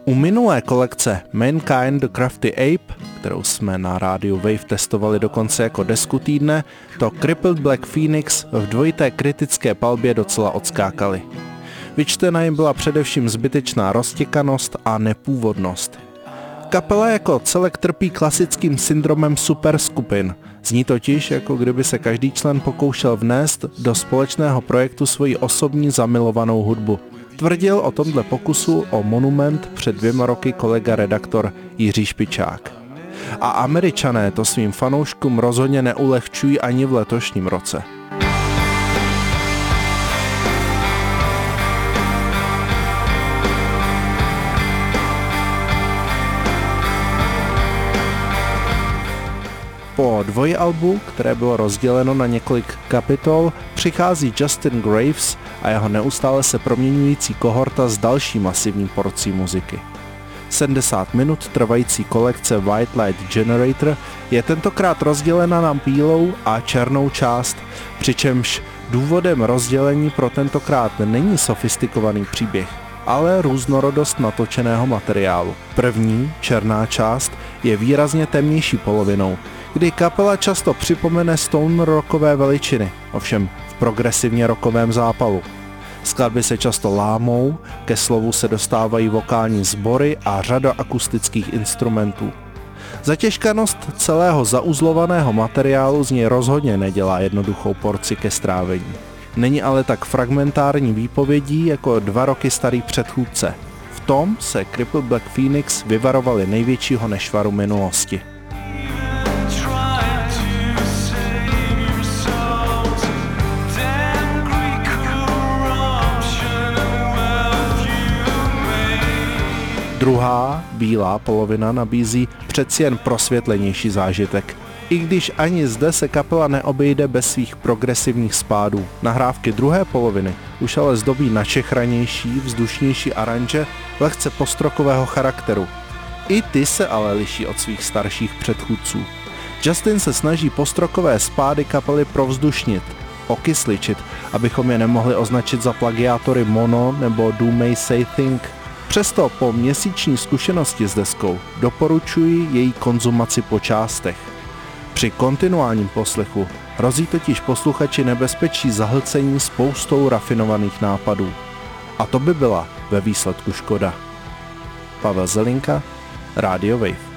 U minulé kolekce Mankind the Crafty Ape, kterou jsme na rádiu Wave testovali dokonce jako desku týdne, to Crippled Black Phoenix v dvojité kritické palbě docela odskákali. Vyčtena jim byla především zbytečná roztěkanost a nepůvodnost. Kapela jako celek trpí klasickým syndromem superskupin. Zní totiž, jako kdyby se každý člen pokoušel vnést do společného projektu svoji osobní zamilovanou hudbu. Tvrdil o tomhle pokusu o Monument před 2 roky kolega redaktor Jiří Špičák. A Američané to svým fanouškům rozhodně neulehčují ani v letošním roce. Po dvojalbu, které bylo rozděleno na několik kapitol, přichází Justin Graves a jeho neustále se proměňující kohorta s další masivní porcí muziky. 70 minut trvající kolekce White Light Generator je tentokrát rozdělena na bílou a černou část, přičemž důvodem rozdělení pro tentokrát není sofistikovaný příběh, ale různorodost natočeného materiálu. První, černá část, je výrazně temnější polovinou, kdy kapela často připomene stoner rockové veličiny, ovšem v progresivně rockovém zápalu. Skladby se často lámou, ke slovu se dostávají vokální sbory a řada akustických instrumentů. Zatěžkanost celého zauzlovaného materiálu z něj rozhodně nedělá jednoduchou porci ke strávení. Není ale tak fragmentární výpovědí jako 2 roky starý předchůdce. V tom se Crippled Black Phoenix vyvarovali největšího nešvaru minulosti. Druhá, bílá polovina nabízí přeci jen prosvětlenější zážitek. I když ani zde se kapela neobejde bez svých progresivních spádů. Nahrávky druhé poloviny už ale zdobí načechranější, vzdušnější aranže lehce postrokového charakteru. I ty se ale liší od svých starších předchůdců. Justin se snaží postrokové spády kapely provzdušnit, okysličit, abychom je nemohli označit za plagiátory Mono nebo Do May Say Think. Přesto po měsíční zkušenosti s deskou doporučuji její konzumaci po částech. Při kontinuálním poslechu hrozí totiž posluchači nebezpečí zahlcení spoustou rafinovaných nápadů. A to by byla ve výsledku škoda. Pavel Zelinka, Radio Wave.